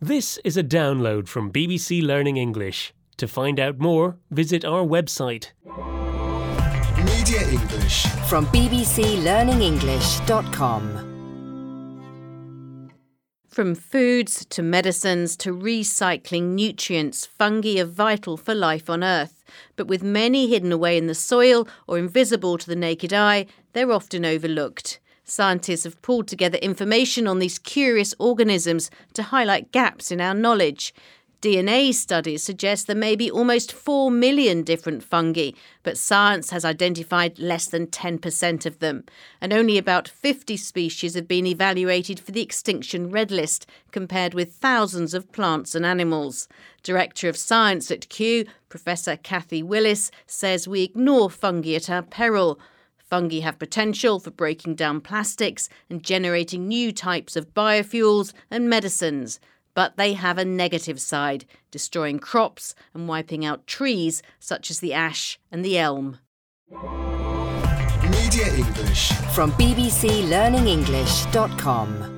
This is a download from BBC Learning English. To find out more, visit our website. Media English from bbclearningenglish.com. From foods to medicines to recycling nutrients, fungi are vital for life on Earth. But with many hidden away in the soil or invisible to the naked eye, they're often overlooked. Scientists have pulled together information on these curious organisms to highlight gaps in our knowledge. DNA studies suggest there may be almost 4 million different fungi, but science has identified less than 10% of them. And only about 50 species have been evaluated for the Extinction Red List, compared with thousands of plants and animals. Director of Science at Kew, Professor Kathy Willis, says we ignore fungi at our peril. Fungi have potential for breaking down plastics and generating new types of biofuels and medicines. But they have a negative side, destroying crops and wiping out trees such as the ash and the elm. Media English from bbclearningenglish.com.